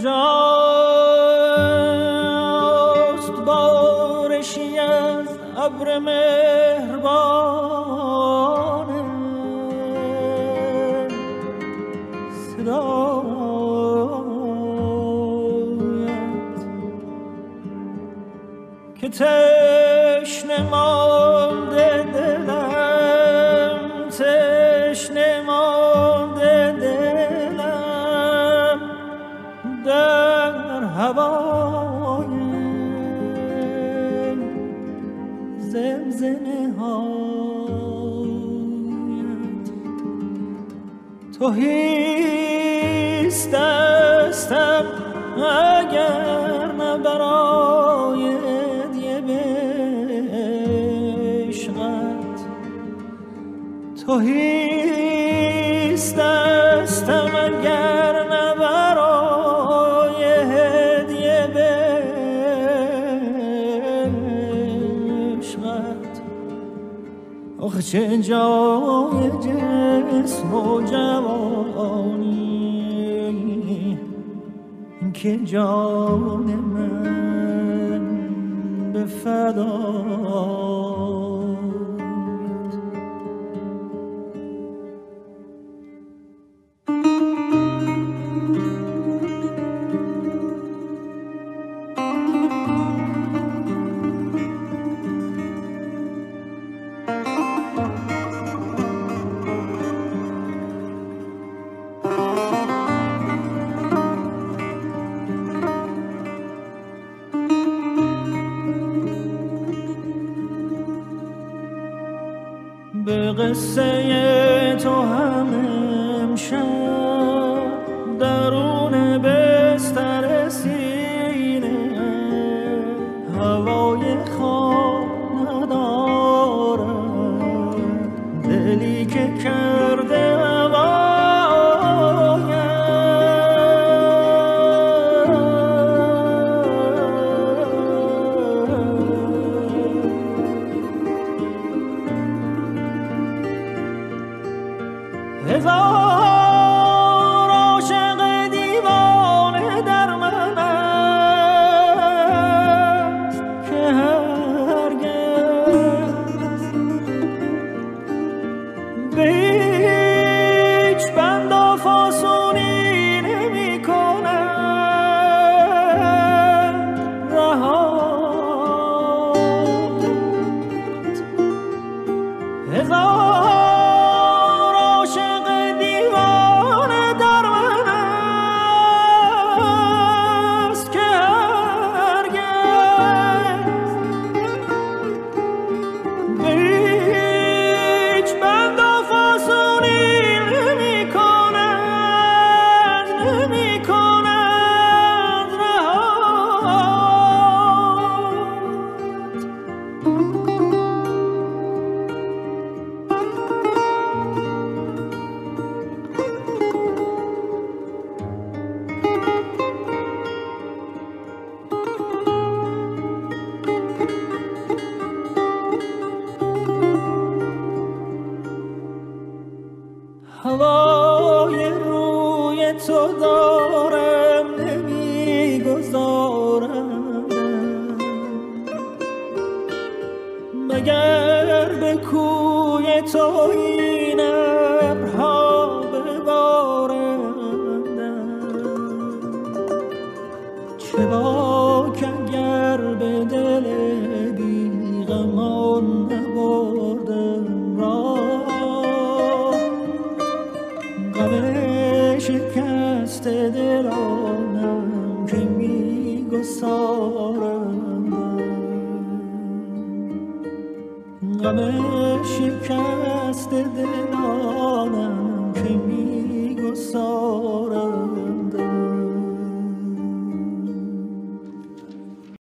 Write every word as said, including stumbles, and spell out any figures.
کجاست بارشی از ابر مهربان صدایت که تشنه مانده دلم، تشنه مانده دلم در هوای زمزمه هایت. تهیست دستم اگر نه برای هدیه به عشقت، تهیست دستم اگر نه برای هدیه به عشقت. آخه چه جای جسم و جوانی که جان من به فدایت. به قصه تو هم امشب درون بستر سینه هوای خواب ندارم، دلی که کرده هزار عاشق دیوانه در من است که هرگز به هیچ بند و فاسونی نمی کند رهایت. هزار هوای روی تو دارم نمیگذارم مگر به کوی تو این ابرها ببارند. چه باک اگر به دل بیغمان نبردم راه، غم شکست دلانم که میگسارند، غم شکست دلانم که میگسارند.